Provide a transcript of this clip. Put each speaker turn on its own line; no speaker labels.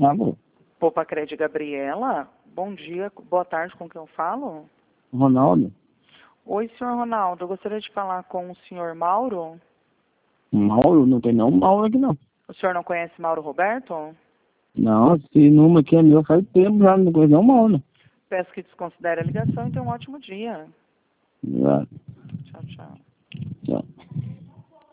Alô,
Poupa Crédito Gabriela, bom dia, boa tarde, com quem eu falo?
Ronaldo?
Oi, senhor Ronaldo, eu gostaria de falar com o senhor Mauro.
Mauro? Não tem não Mauro aqui não.
O senhor não conhece Mauro Roberto?
Não, esse número aqui é meu faz tempo já, não conheço não Mauro.
Peço que desconsidere a ligação e tenha um ótimo dia.
Já,
Tchau, tchau.
já.